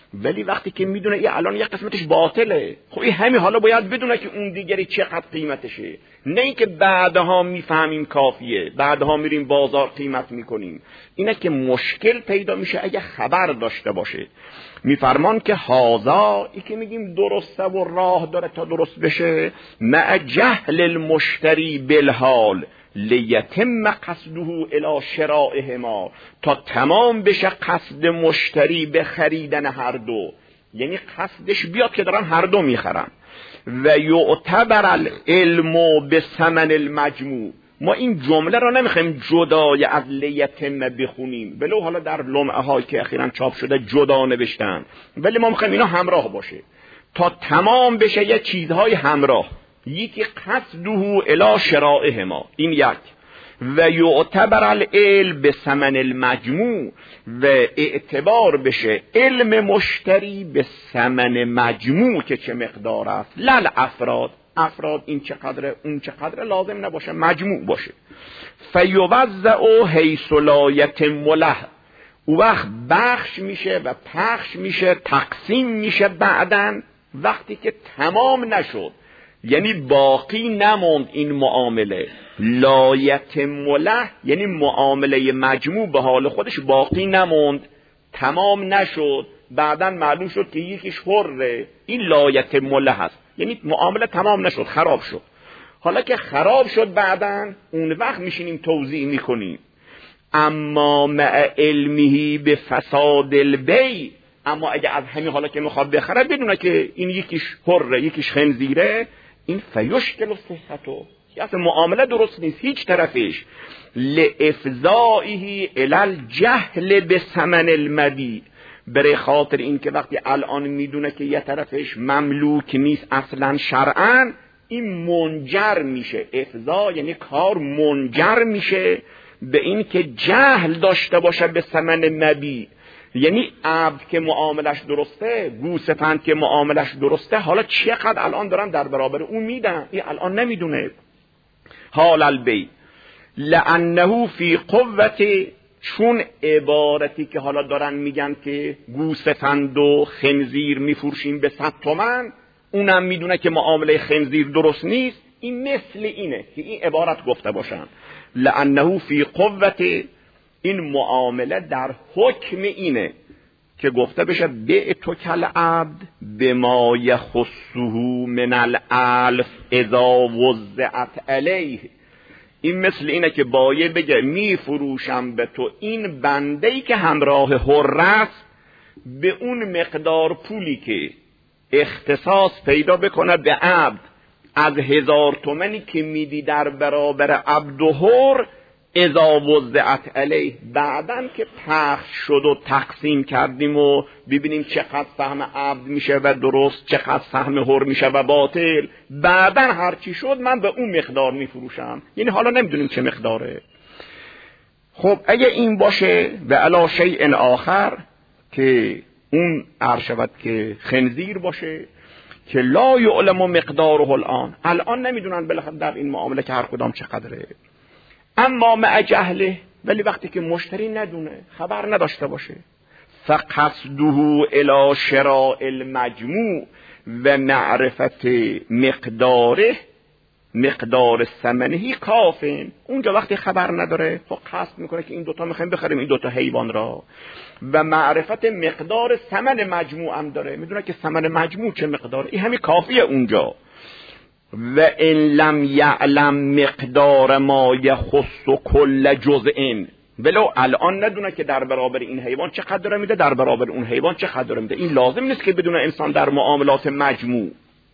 ولی وقتی که میدونه این الان یه قسمتش باطله، خب این همین حالا باید بدونه که اون دیگری چقدر قیمتشه، نه اینکه بعدها میفهمیم کافیه، بعدها میریم بازار قیمت میکنیم. اینه که مشکل پیدا میشه اگه خبر داشته باشه. میفرمان که هازا، ای که میگیم درسته و راه داره تا درست بشه، مع جهل المشتری بالحال لیتم قصده الی شرائهما، تا تمام بشه قصد مشتری به خریدن هر دو، یعنی قصدش بیاد که دارن هر دو میخرن. و یعتبر العلم به ثمن المجموع، ما این جمله رو نمیخوایم جدای از لیتم بخونیم، ولو حالا در لمعه هایی که اخیراً چاپ شده جدا نوشتن، ولی ما میخوایم اینا همراه باشه تا تمام بشه یه چیزهای همراه. یکی قصده الی شرائهما، این یک. و یعتبر العلم به ثمن المجموع، و اعتبار بشه علم مشتری به ثمن مجموع که چه مقدار است، لل افراد افراد این چقدره اون چقدره لازم نباشه، مجموع باشه. فیوزع حیث لا یتم له، او وقت بخش میشه و پخش میشه، تقسیم میشه بعدن وقتی که تمام نشد، یعنی باقی نموند این معامله. لا یتم له یعنی معامله مجموع به حال خودش باقی نموند، تمام نشد، بعدن معلوم شد که یکیش حره، این لا یتم له هست، یعنی معامله تمام نشد، خراب شد. حالا که خراب شد بعدن اون وقت میشینیم توضیح میکنیم. اما مع علمه به فساد البیع، اما اگه از همین حالا که میخواد بخره بدونه که این یکیش حره یکیش خنزیره، این فیشکل صحتو، که اصلا معامله درست نیست هیچ طرفش. لافضائه الی الجهل به ثمن المبیع، برای خاطر این که وقتی الان میدونه که یه طرفش مملوک نیست اصلا شرعاً، این منجر میشه، افضا یعنی کار منجر میشه به این که جهل داشته باشه به ثمن مبیع، یعنی عبد که معاملش درسته، گوسفند که معاملش درسته، حالا چقدر الان دارن در برابر اون میدن، این الان نمیدونه. حال البیع لانه فی قوت، چون عبارتی که حالا دارن میگن که گوسفند و خنزیر میفروشیم به صد تومن، اونم میدونه که معامله خنزیر درست نیست، این مثل اینه که این عبارت گفته باشن. لانه فی قوت، این معامله در حکم اینه که گفته بشه بیع تو کل عبد بما یخصه من الالف اذا وزعت علیه. این مثل اینه که بایع بگه می فروشم به تو این بنده‌ای که همراه حر است به اون مقدار پولی که اختصاص پیدا بکنه به عبد، از هزار تومنی که میدی در برابر عبد و حر اذا وزعت علیه، بعدن که پخش شد و تقسیم کردیم و ببینیم چقدر سهم عبد میشه و درست، چقدر سهم حر میشه و باطل، بعدن هرچی شد من به اون مقدار میفروشم، یعنی حالا نمیدونیم چه مقداره. خب اگه این باشه و علی شیء آخر، که اون عرشبت که خنزیر باشه که لا یعلم مقداره الان، الان نمیدونن بالاخره در این معامله که هر کدام چقدره. اما مع جهله، ولی وقتی که مشتری ندونه، خبر نداشته باشه، فقصده الی شراء المجموع و معرفت مقداره، مقدار ثمنهی کافین، اونجا وقتی خبر نداره خب قصد میکنه که این دوتا میخوایم بخریم این دوتا حیوان را، و معرفت مقدار ثمن مجموع هم داره، میدونه که ثمن مجموع چه مقداره، این همین کافیه اونجا. و ان لم یعلم مقدار ما یخص کل جزء، ولو الان ندونه که در برابر این حیوان چقدر میده، در برابر اون حیوان چقدر میده، این لازم نیست که بدونه انسان در معاملات مجموع.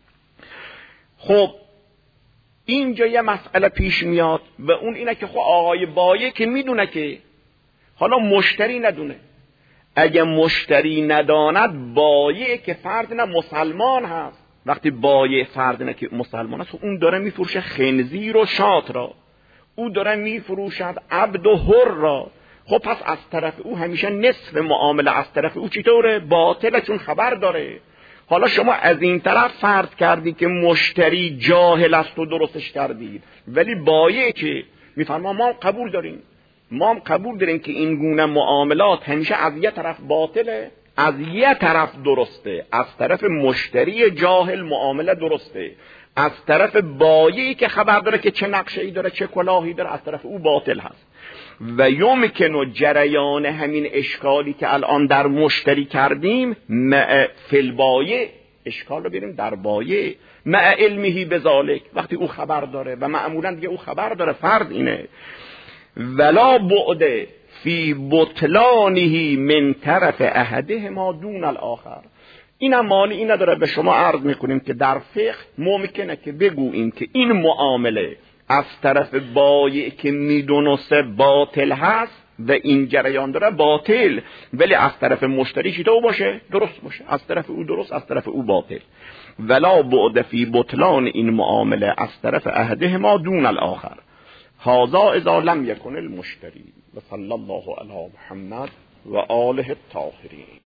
خب اینجا یه مسئله پیش میاد و اون اینه که خب آقای بایع که میدونه که حالا مشتری ندونه، اگه مشتری نداند بایع که فرض نه مسلمان هست، وقتی بایع فرض نه که مسلمان هست، اون داره میفروشه خنزیر و شات را، او داره میفروشد عبد و حر را، خب پس از طرف او همیشه نصف معامله از طرف او چطوره؟ باطله، چون خبر داره. حالا شما از این طرف فرض کردی که مشتری جاهل است و درستش کردید، ولی بایع که میفرما ما قبول داریم، ما هم قبول داریم که این گونه معاملات همیشه از یه طرف باطله، از یه طرف درسته، از طرف مشتری جاهل معامله درسته، از طرف بایعی که خبر داره که چه نقشه‌ای داره چه کلاهی داره از طرف او باطل هست. و یمکن جریان همین اشکالی که الان در مشتری کردیم مع فی البایع، اشکال رو بریم در بایع مع علمه بذالک، وقتی او خبر داره و معمولا دیگه او خبر داره، فرض اینه ولا بعد فی بطلانه من طرف احدهما دون الاخر. اینم مانعی نداره به شما عرض میکنیم که در فقه ممکنه که بگوییم که این معامله از طرف بایع که میدونسته باطل هست و این جریان داره باطل، ولی از طرف مشتری چطور باشه؟ درست باشه، از طرف او درست از طرف او باطل. ولا بعد فی بطلان این معامله از طرف احدهما دون الاخر. هذا اذا لم يكن المشتری. و صلی الله علی محمد و آله الطاهرین.